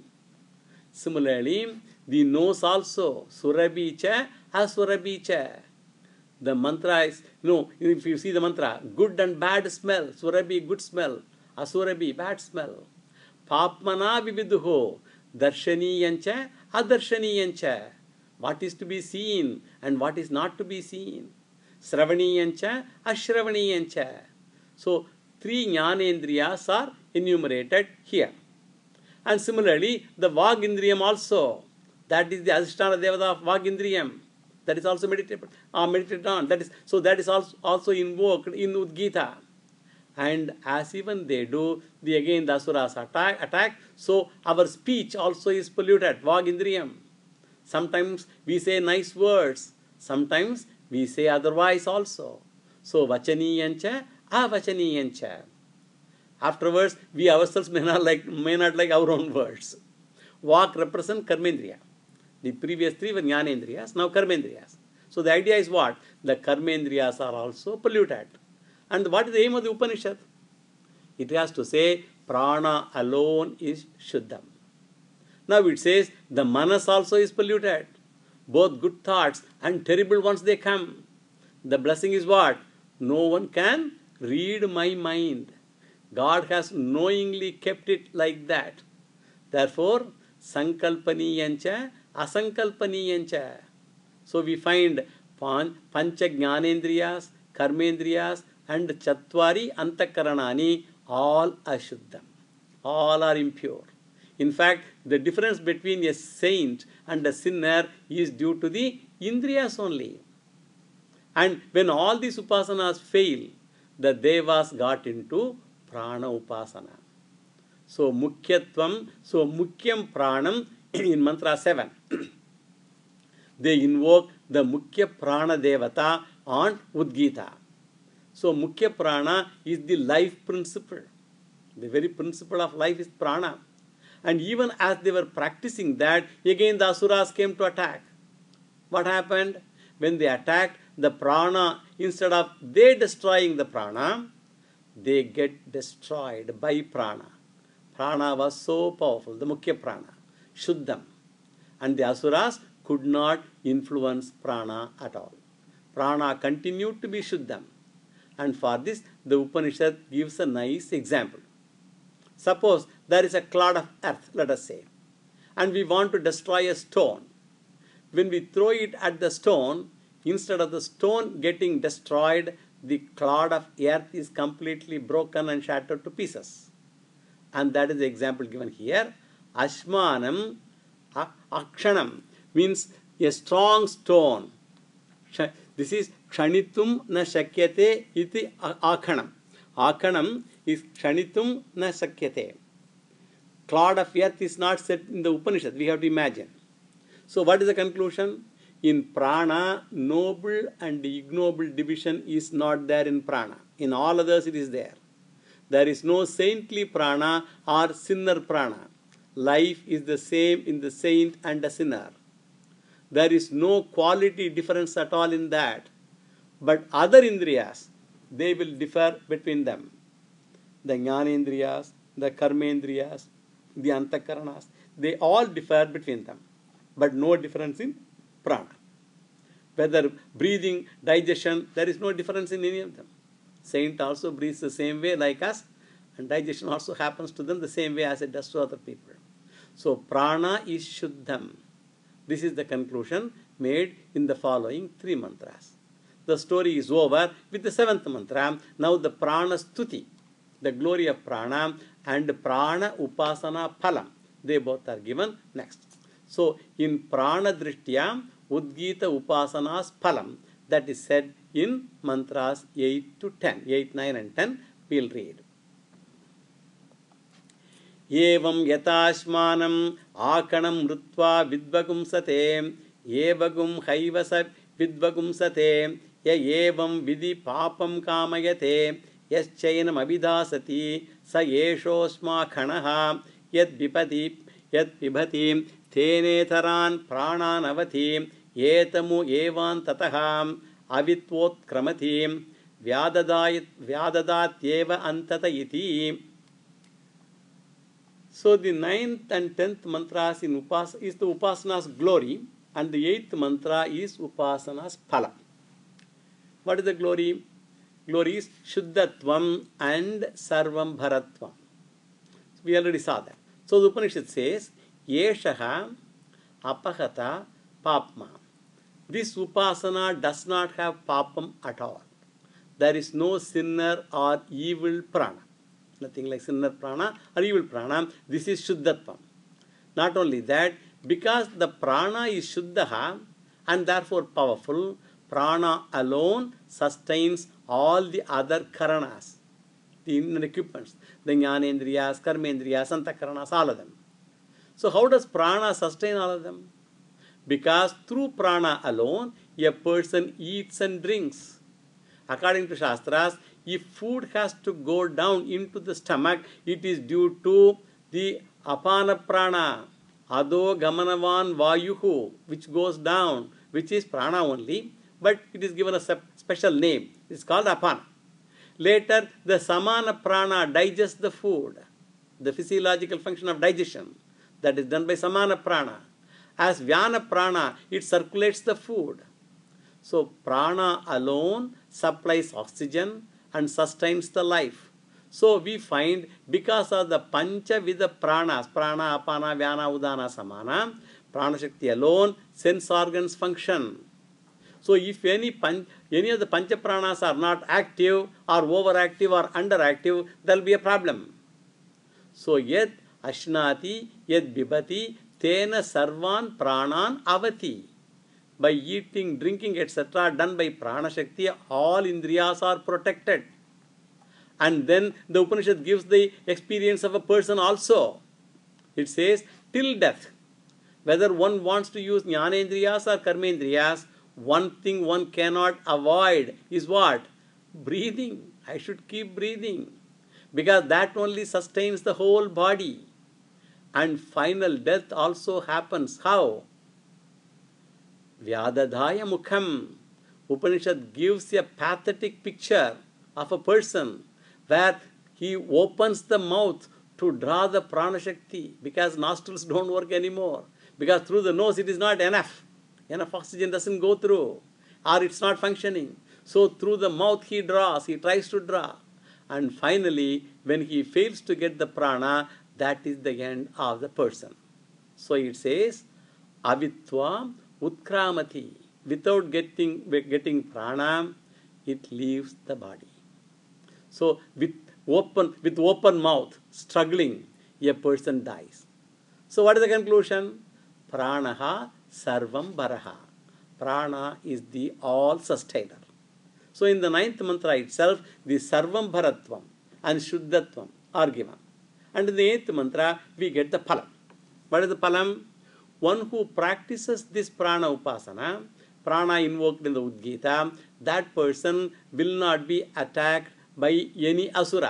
Similarly, the nose also, Surabhi cha, Asurabhi cha. The mantra is, you know, if you see the mantra, good and bad smell, Surabhi good smell, Asurabhi bad smell. Papmana vividuho. Darshaniyancha, adarshaniyancha. What is to be seen and what is not to be seen. Sravaniyancha, ashravaniyancha. So, three jnanendriyas are enumerated here. And similarly, the Vagindriyam also. That is the Adhisthana Devata of Vagindriyam. That is also meditated, uh, meditated on. That is, so that is also, also invoked in Udgita. And as even they do, the again the Asuras attack, attack. So our speech also is polluted. Vagindriyam. Sometimes we say nice words. Sometimes we say otherwise also. So vachaniyancha, avachaniyancha. Afterwards, we ourselves may not like may not like our own words. Vak represent karmendriya. The previous three were jnanendriyas, now karmendriyas. So the idea is what? The karmendriyas are also polluted. And what is the aim of the Upanishad? It has to say, prana alone is Shuddham. Now it says, the manas also is polluted. Both good thoughts and terrible ones they come. The blessing is what? No one can read my mind. God has knowingly kept it like that. Therefore, sankalpaniyancha, asankalpaniyancha. So we find pancha jnanendriyas, karmendriyas, and Chatwari Antakaranani, all Ashuddham. All are impure. In fact, the difference between a saint and a sinner is due to the Indriyas only. And when all these Upasanas fail, the Devas got into Prana Upasana. So, Mukhyatvam, so Mukhyam Pranam in Mantra seven. They invoke the Mukhya Prana Devata on Udgita. So, Mukhya Prana is the life principle. The very principle of life is Prana. And even as they were practicing that, again the Asuras came to attack. What happened? When they attacked the Prana, instead of they destroying the Prana, they get destroyed by Prana. Prana was so powerful, the Mukhya Prana, Shuddham. And the Asuras could not influence Prana at all. Prana continued to be Shuddham. And for this, the Upanishad gives a nice example. Suppose there is a clod of earth, let us say, and we want to destroy a stone. When we throw it at the stone, instead of the stone getting destroyed, the clod of earth is completely broken and shattered to pieces. And that is the example given here. Ashmanam akshanam means a strong stone. This is kshanitum na shakyate iti akhanam. Akhanam is kshanitum na shakyate. Clod of earth is not said in the Upanishad. We have to imagine. So what is the conclusion? In prana, noble and ignoble division is not there in prana. In all others it is there. There is no saintly prana or sinner prana. Life is the same in the saint and the sinner. There is no quality difference at all in that. But other indriyas, they will differ between them. The jnanendriyas, the karmendriyas, the antakaranas, they all differ between them. But no difference in prana. Whether breathing, digestion, there is no difference in any of them. Saint also breathes the same way like us, and digestion also happens to them the same way as it does to other people. So prana is shuddham. This is the conclusion made in the following three mantras. The story is over with the seventh mantra. Now the prana stuti, the glory of prana, and prana upasana phalam, they both are given next. So in prana drishtya udgita upasanas phalam, that is said in mantras eight to ten, eight, nine and ten, we will read. Evam yatashmanam akanam rutva vidvagumsate evagum haivasa vidvagumsate ya evam vidhi papam kamayate yaschayanam abhidasati sa yeshosma khanaha yad vipati yad vibhati tenetharan prananavati etamu evan tataham avitvot kramati vyadadat vyadadatyeva antata iti. So the ninth and tenth mantras in Upas is the Upasana's glory, and the eighth mantra is Upasana's phala. What is the glory? Glory is Shuddhatvam and Sarvam Bharatvam. We already saw that. So the Upanishad says, Yeshaha apahata papma. This Upasana does not have papam at all. There is no sinner or evil prana. Nothing like sinner prana or evil prana. This is Shuddhatvam. Not only that, because the prana is Shuddhaha and therefore powerful, prana alone sustains all the other karanas, the inner equipments, the jnanendriyas, karmendriyas, antakaranas, all of them. So how does prana sustain all of them? Because through prana alone, a person eats and drinks. According to Shastras, if food has to go down into the stomach, it is due to the apana prana, ado gamanavan vayuhu, which goes down, which is prana only, but it is given a special name. It's called apana. Later, the samana prana digests the food, the physiological function of digestion, that is done by samana prana. As vyana prana, it circulates the food. So prana alone supplies oxygen and sustains the life. So we find because of the pancha vida pranas, prana, apana, vyana, udana, samana, prana shakti alone, sense organs function. So if any pan, any of the pancha pranas are not active or overactive or underactive, there will be a problem. So yad ashnati, yad bibati, tena sarvan pranan avati. By eating, drinking, et cetera, done by prana shakti, all indriyas are protected. And then the Upanishad gives the experience of a person also. It says, till death, whether one wants to use jnanendriyas or karmendriyas, one thing one cannot avoid is what? Breathing. I should keep breathing. Because that only sustains the whole body. And final death also happens. How? Vyadadhaya mukham. Upanishad gives a pathetic picture of a person where he opens the mouth to draw the prana shakti because nostrils don't work anymore. Because through the nose it is not enough. Enough oxygen doesn't go through or it's not functioning. So through the mouth he draws, he tries to draw. And finally, when he fails to get the prana, that is the end of the person. So it says, avitva utkramati. Without getting, getting prana, it leaves the body. So with open, with open mouth, struggling, a person dies. So what is the conclusion? Pranaha sarvam baraha. Prana is the all sustainer. So in the ninth mantra itself, the sarvam bharatvam and shuddhatvam are given. And in the eighth mantra, we get the phalam. What is the phalam? One who practices this prana upasana, prana invoked in the Udgita, that person will not be attacked by any asuras.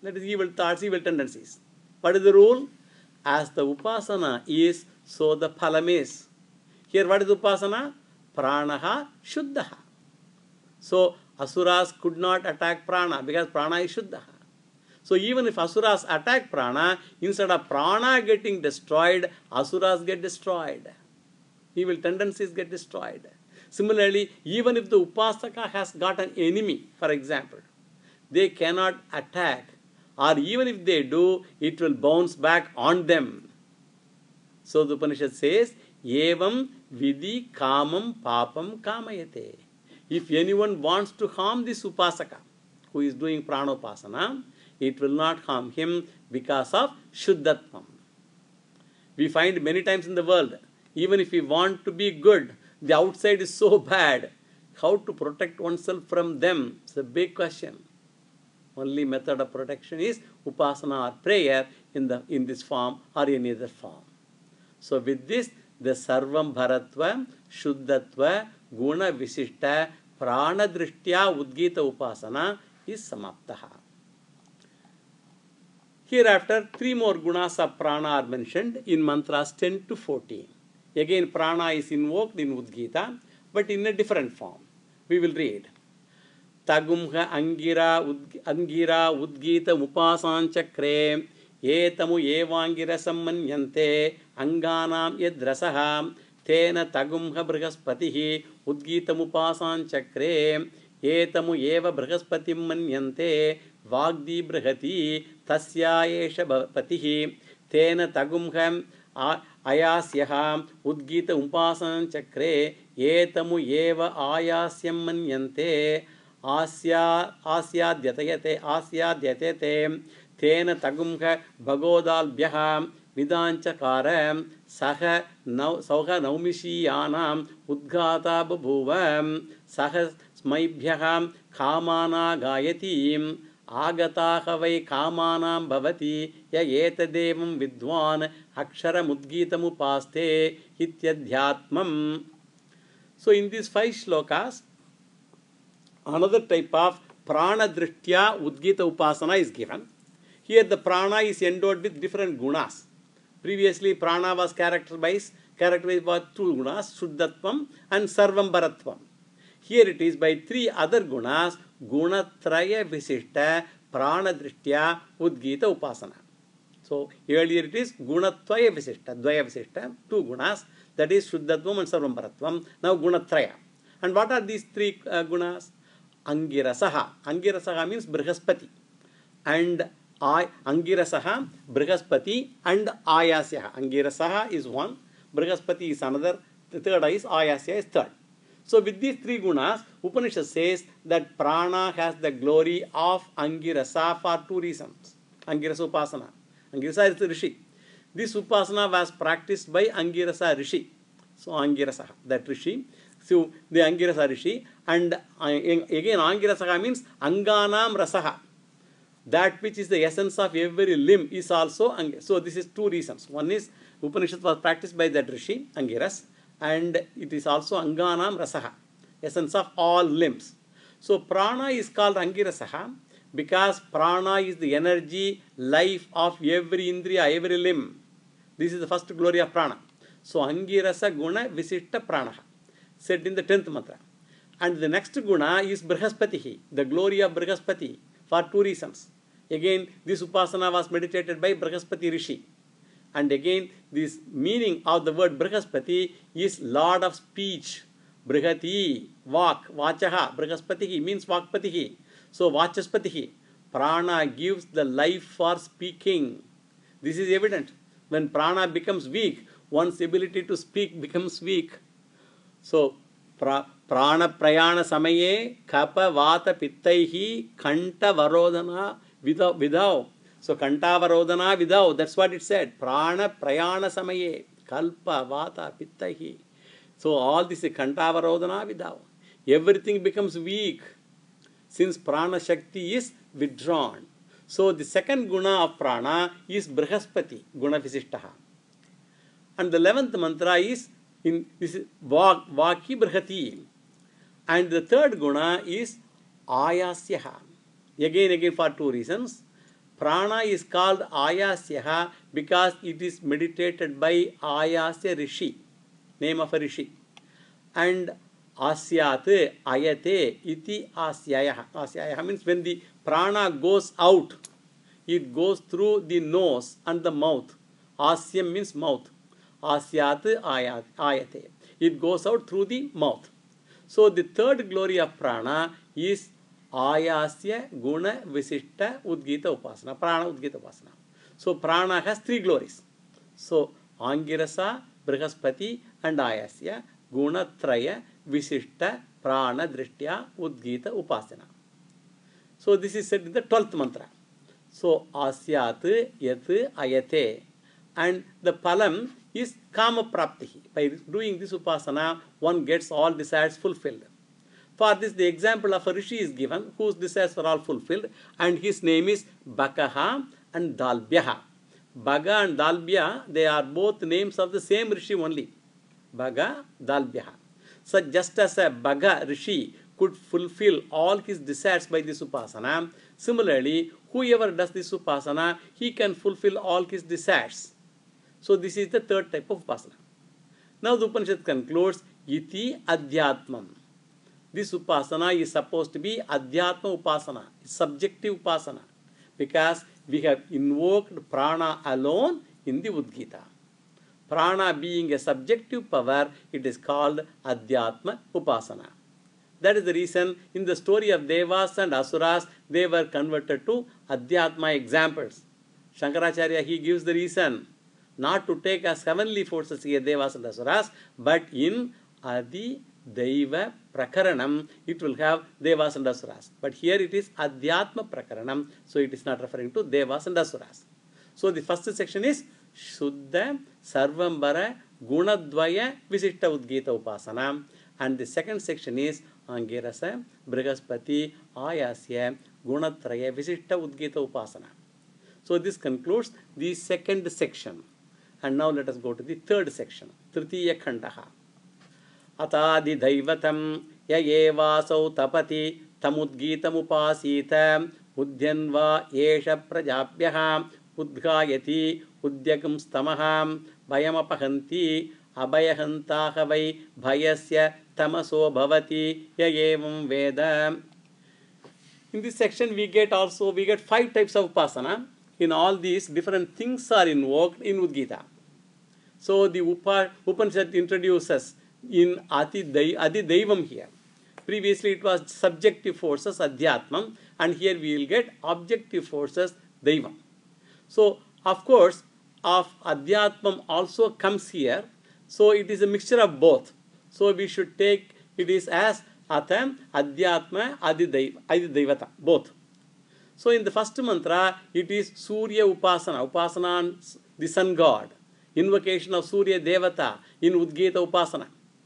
That is evil thoughts, evil tendencies. What is the rule? As the upasana is, so the phalam is. Here what is upasana? Pranaha shuddhaha. So asuras could not attack prana because prana is shuddhaha. So even if asuras attack prana, instead of prana getting destroyed, asuras get destroyed. Evil tendencies get destroyed. Similarly, even if the upasaka has got an enemy, for example, they cannot attack, or even if they do, it will bounce back on them. So the Upanishad says, Evam vidhi kamam papam kamayate. If anyone wants to harm this upasaka, who is doing pranopasana, it will not harm him because of shuddhatvam. We find many times in the world, even if we want to be good, the outside is so bad. How to protect oneself from them? It's a big question. Only method of protection is upasana or prayer in, the, in this form or any other form. So with this, the sarvam bharatva, shuddhatva, guna visishta, prana drishtya udgita upasana is samaptaha. Hereafter, three more gunas of prana are mentioned in mantras ten to fourteen. Again, prana is invoked in Udgita, but in a different form. We will read. Tagumha angira angira udgita mupasanchakre etamu evangira sammanyante anganam yadrasaha tena tagumha brihaspatihi udgita mupasanchakre etamu eva brihaspati manyante vagdi brihati tasya esha patihi tena tagumha ayasyah udgita upasan chakre etamu eva ayasyam manyante asya asyadyatayate asyadyatete tena tagumha bhagodalbhyah vidanchakara saha nau sauha naumishiyanam udgata babhuvam saha smaibhyah kamana gayatim agataha vai kamanam bhavati ya etadevam vidwan aksharam udgitam upaste ityadhyatmam. So in these five shlokas, another type of prana drishtya udgita upasana is given. Here the prana is endowed with different gunas. Previously prana was characterized, characterized by two gunas, shuddhatvam and sarvam bharatvam. Here it is by three other gunas, gunatraya visishta prana drishtya udgita upasana. So earlier it is gunatvaya visishta, dvaya visishta, two gunas, that is shuddhatvam and sarvam bharatvam. Now gunatraya. And what are these three uh, gunas? Angirasaha. Angirasaha means Brihaspati. And I, Angirasaha, Brihaspati and Ayasyaha. Angirasaha is one, Brihaspati is another, the third is Ayasya is third. So with these three gunas, Upanishad says that prana has the glory of Angirasa for two reasons. Angirasa Upasana. Angirasa is the Rishi. This Upasana was practiced by Angirasa Rishi. So Angirasa, that Rishi. So the Angirasa Rishi. And again Angirasa means Anganam Rasaha. That which is the essence of every limb is also Angirasa. So this is two reasons. One is Upanishad was practiced by that Rishi, Angiras. And it is also Anganam Rasaha, essence of all limbs. So prana is called Angirasaha because prana is the energy, life of every indriya, every limb. This is the first glory of prana. So Angirasa guna visishta pranaha, said in the tenth mantra. And the next guna is Brihaspatihi, the glory of Brihaspati, for two reasons. Again, this upasana was meditated by Brihaspati Rishi. And again, this meaning of the word Brihaspati is Lord of speech. Brihati, Vak, Vachaha, Brihaspatihi means Vakpatihi. So Vachaspatihi, prana gives the life for speaking. This is evident. When prana becomes weak, one's ability to speak becomes weak. So pra, prana prayana samaye kapa vata pittaihi kanta varodana vidau vidau. So kantavarodana vidau, that's what it said. Prana prayana samaye kalpa vata pittahi. So all this is kantavarodana vidau. Everything becomes weak since prana shakti is withdrawn. So the second guna of prana is Brihaspati, guna visishtaha. And the eleventh mantra is in this is vak, vaki brihati. And the third guna is ayasyaha. Again, again for two reasons. prana is called Ayasya because it is meditated by Ayasya Rishi, name of a Rishi. And Asyat, Ayate, Iti Asyaya. Asyaya means when the prana goes out, it goes through the nose and the mouth. Asyam means mouth. Asyat, Ayat, Ayate. It goes out through the mouth. So the third glory of prana is Ayasya Guna Visishta Udgita Upasana. Prana Udgita Upasana. So prana has three glories. So Angirasa, Brihaspati and Ayasya Guna Traya Visishta Prana Drishtya Udgita Upasana. So this is said in the twelfth mantra. So Asyat Yat Ayate, and the palam is Kama Praptihi. By doing this upasana, one gets all desires fulfilled. For this, the example of a rishi is given whose desires are all fulfilled, and his name is Bakaha and Dalbyaha. Baga and Dalbya, they are both names of the same rishi only. Baga, Dalbyaha. So just as a Baga rishi could fulfill all his desires by this upasana, similarly, whoever does this upasana, he can fulfill all his desires. So this is the third type of upasana. Now the Upanishad concludes, Iti Adhyatmam. This upasana is supposed to be Adhyatma upasana, subjective upasana, because we have invoked prana alone in the Udgita. Prana being a subjective power, it is called Adhyatma upasana. That is the reason in the story of Devas and Asuras, they were converted to Adhyatma examples. Shankaracharya, he gives the reason not to take as heavenly forces here Devas and Asuras, but in Adi Daiva Prakaranam, it will have Devas and Asuras. But here it is Adhyatma Prakaranam, so it is not referring to Devas and Asuras. So the first section is Shuddha Sarvambara Gunadvaya Visishta Udgita Upasana, and the second section is Angirasa Brihaspati Ayasya Gunatraya Visishta Udgita Upasana. So this concludes the second section. And now let us go to the third section, Tritiya Khandaha. Atadi Daivatam Yayevasau Tapati Tamudgitam Upasita Udhyanva Yesha Prajabhyaha Udghayati Udyagam Stamaham Bhayamapahanti Abhayahantaha Vai Bhayasya Tamaso Bhavati Yayevam Veda. In this section we get also, we get five types of upasana. In all these, different things are invoked in Udgita. So the Upa, Upanishad introduces in Adi Daivam here. Previously it was subjective forces, Adhyatmam, and here we will get objective forces, Daivam. So, of course, of Adhyatmam also comes here. So it is a mixture of both. So we should take it is as Atam, Adhyatma, Adi Daivata, both. So in the first mantra, it is Surya Upasana, Upasana on the sun god, invocation of Surya Devata in Udgita Upasana.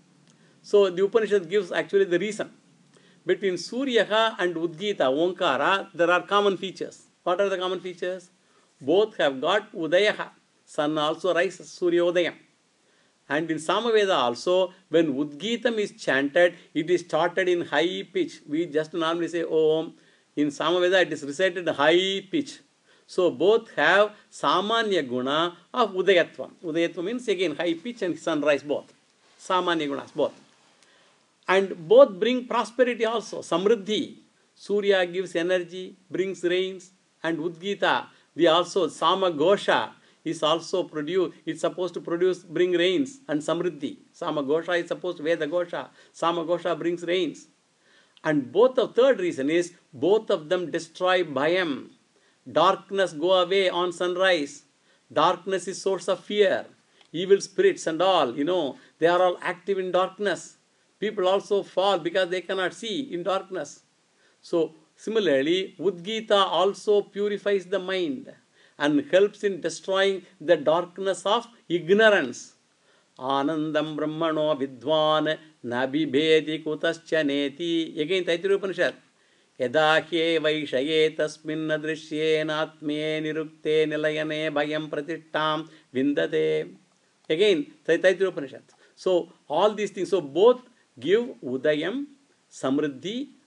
So the Upanishad gives actually the reason. Between Surya and Udgita, Omkara, there are common features. What are the common features? Both have got Udayaha, sun also rises, Surya Udayam. And in Samaveda also, when Udgitam is chanted, it is started in high pitch. We just normally say Om. In Samaveda, it is recited high pitch. So both have Samanya Guna of Udayatvam. Udayatvam means again high pitch and sunrise both. Samanya Gunas both. And both bring prosperity also. Samriddhi. Surya gives energy, brings rains. And Udgita, the also Samagosha is also produce, it's supposed to produce, bring rains and Samriddhi. Samagosha is supposed to, Veda Gosha. Samagosha brings rains. And both the third reason is, both of them destroy Bhayam. Darkness go away on sunrise. Darkness is source of fear. Evil spirits and all, you know, they are all active in darkness. People also fall because they cannot see in darkness. So, similarly, Udgita also purifies the mind and helps in destroying the darkness of ignorance. Anandam Brahmano Vidwan Nabibheti Kutaschaneti. Again, Taittiriya Upanishad. Yadahye Vaishaye Tasmin Adrishye Natme Nirukte Nilayane Bhayam Pratittam Vindate. Again, Taittiriya Upanishad. So, all these things, so both give Udayam, Samriddhi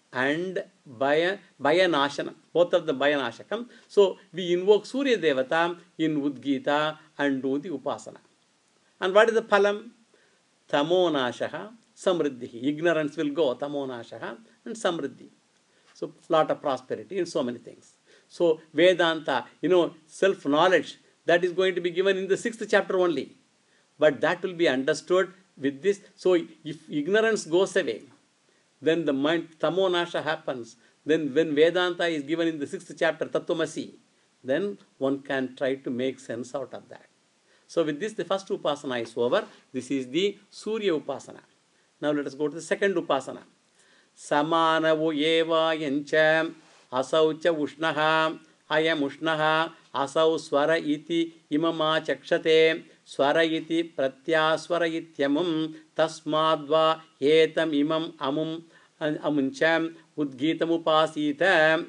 and Baya, Bayanashana, both of the Bayanashakam. So we invoke Surya Devata in Udgita and do the Upasana. And what is the Phalam? Tamonashaha Samriddhi. Ignorance will go, Tamonashaha and Samriddhi. So lot of prosperity in so many things. So Vedanta, you know, self-knowledge, that is going to be given in the sixth chapter only. But that will be understood with this. So if ignorance goes away, then the mind, Tamonasha happens. Then when Vedanta is given in the sixth chapter, Tattvamasi, then one can try to make sense out of that. So with this, the first Upasana is over. This is the Surya Upasana. Now let us go to the second Upasana. Samanavu eva yancha asaucha ushnaha ayam ushnaha asau swara iti imama chakshate swara iti pratyaswara ityamum tasmadva etam imam amum amuncham udgitam upasita.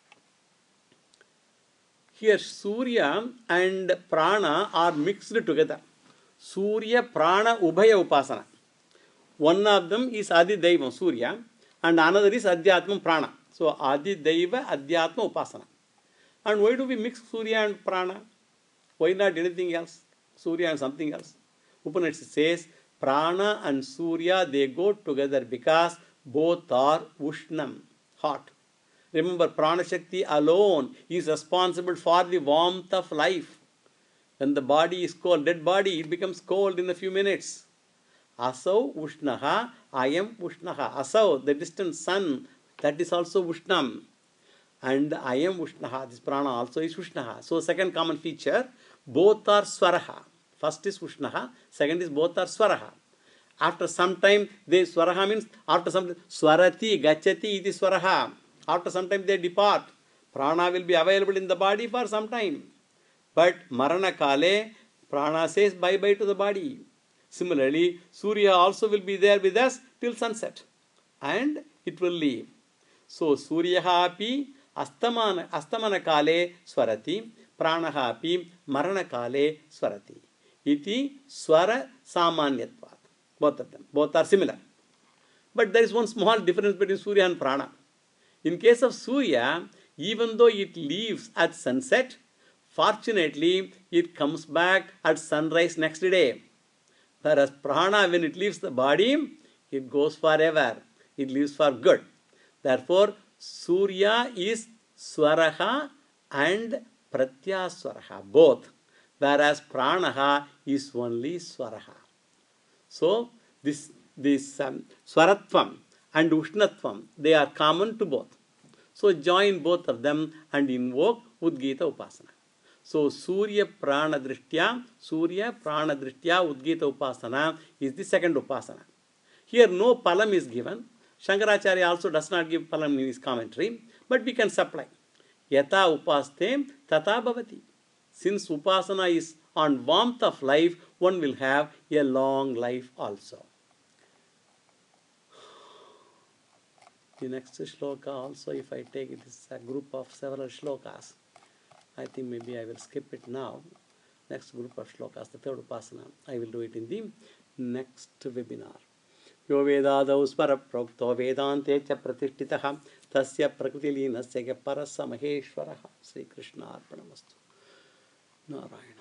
Here Surya and Prana are mixed together. Surya Prana Ubhaya Upasana. One of them is Adi Daiva Surya and another is Adhyatma Prana. So Adi Daiva Adhyatma Upasana. And why do we mix Surya and Prana? Why not anything else? Surya and something else. Upanishad says Prana and Surya, they go together because both are Ushnam, hot. Remember, Prana Shakti alone is responsible for the warmth of life. When the body is cold, dead body, it becomes cold in a few minutes. Asau Ushnaha, I am Ushnaha. Asau, the distant sun, that is also Ushnam. And I am Ushnaha, this Prana also is Ushnaha. So, second common feature, both are Swaraha. First is Ushnaha, second is both are Swaraha. After some time, they Swaraha means, after some time, Swarati, Gachati, iti Swaraha. After some time they depart. Prana will be available in the body for some time. But Marana Kale, Prana says bye-bye to the body. Similarly, Surya also will be there with us till sunset. And it will leave. So, Suryaha api astamana, astamana kale swarati, pranaha api marana kale swarati. Iti swara samanyatvat. Both of them. Both are similar. But there is one small difference between Surya and Prana. In case of Surya, even though it leaves at sunset, fortunately, it comes back at sunrise next day. Whereas Prana, when it leaves the body, it goes forever. It lives for good. Therefore, Surya is Swaraha and Pratyaswaraha, both. Whereas Pranaha is only Swaraha. So, this, this um, Swaratvam and Ushnatvam, they are common to both. So join both of them and invoke Udgita Upasana. So Surya Prana Drishtya, Surya Prana Drishtya Udgita Upasana is the second Upasana. Here no Palam is given. Shankaracharya also does not give Palam in his commentary, but we can supply. Yata Upaste Tata Bhavati. Since Upasana is on warmth of life, one will have a long life also. The next shloka also, if I take it, is a group of several shlokas. I think maybe I will skip it now. Next group of shlokas, the third Upasana, I will do it in the next webinar. Yo vedadav spara prokto vedante cha pratishtitaha tasya prakriti linasya parasa maheshwaraha. Sri Krishna arpanamastu. Narayana.